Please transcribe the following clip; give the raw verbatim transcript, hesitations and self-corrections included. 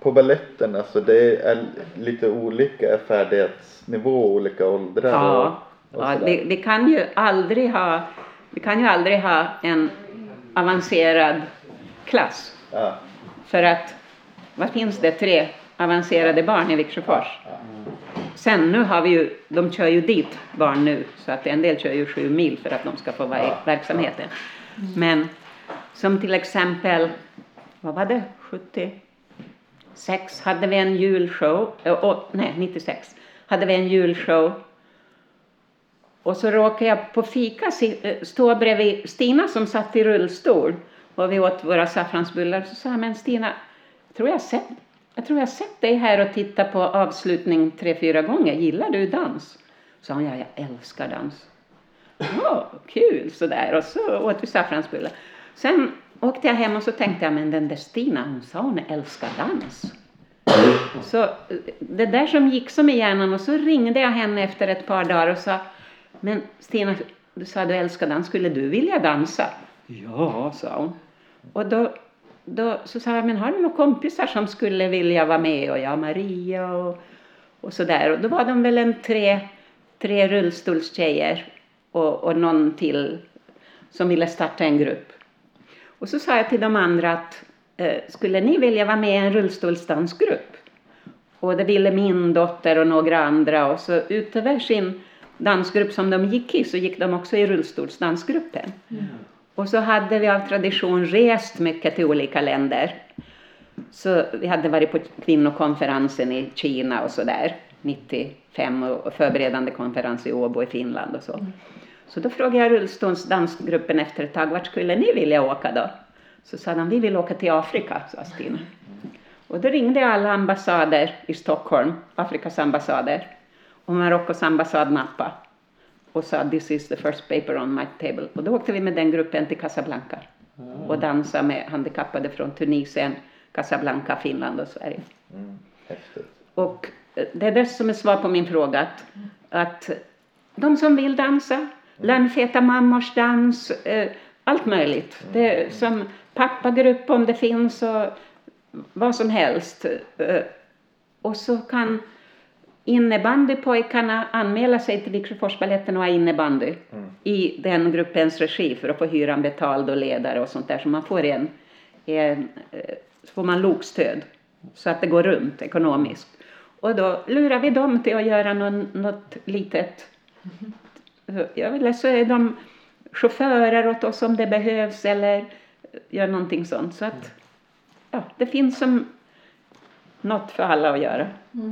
på balletten, alltså det är lite olika färdighetsnivå, olika åldrar. Ja, och, och ja vi, vi kan ju aldrig ha vi kan ju aldrig ha en avancerad klass. Ja. För att, vad finns det? Tre avancerade barn i Viksjöfors. Ja, ja. Sen nu har vi ju, de kör ju dit barn nu, så att en del kör ju sju mil för att de ska få vara i Ja. verksamheten. Men som till exempel, vad var det, sjuttiosex hade vi en julshow, oh, nej nittiosex hade vi en julshow. Och så råkade jag på fika stå bredvid Stina som satt i rullstol. Och vi åt våra saffransbullar. Så sa jag, men Stina, tror jag sett, jag tror jag sett dig här och titta på avslutning tre, fyra gånger. Gillar du dans? Så sa hon, ja, jag älskar dans. Ja, kul sådär. Och så åt vi saffransbullar. Sen åkte jag hem och så tänkte jag, men den där Stina, hon sa hon älskar dans. Så det där som gick som i hjärnan, och så ringde jag henne efter ett par dagar och sa, men Stina, du sa du älskar dans, skulle du vilja dansa? Ja, sa hon. Och då, då så sa jag, men har du några kompisar som skulle vilja vara med? Och jag, Maria och, och sådär. Och då var de väl en tre, tre rullstolstjejer och, och någon till som ville starta en grupp. Och så sa jag till de andra att eh, skulle ni vilja vara med i en rullstolsdansgrupp? Och det ville min dotter och några andra. Och så utöver sin dansgrupp som de gick i så gick de också i rullstolsdansgruppen. Mm. Och så hade vi av tradition rest mycket till olika länder. Så vi hade varit på kvinnokonferensen i Kina och sådär. nittiofem och förberedande konferens i Åbo i Finland och så. Mm. Så då frågade jag rullstolsdansgruppen efter ett tag, vart skulle ni vilja åka då? Så sa de, vi vill åka till Afrika, sa Stina. Och då ringde jag alla ambassader i Stockholm, Afrikas ambassader. Och Marockos ambassad nappa. Och sa, this is the first paper on my table. Och då åkte vi med den gruppen till Casablanca. Mm. Och dansade med handikappade från Tunisien, Casablanca, Finland och Sverige. Mm. Häftigt. Och det är det som är svar på min fråga. Att, att de som vill dansa, lönfeta mammors dans, eh, allt möjligt. Mm. Det är som pappagrupp om det finns och vad som helst. Eh, och så kan innebandypojkarna anmäla sig till Viksjöforsballetten och ha innebandy mm. i den gruppens regi för att få hyra en betald och ledare och sånt där. Så man får en, en så får man lokstöd så att det går runt ekonomiskt. Och då lurar vi dem till att göra någon, något litet, mm. jag vill så är de chaufförer åt oss om det behövs eller gör någonting sånt. Så att ja, det finns som något för alla att göra. Mm.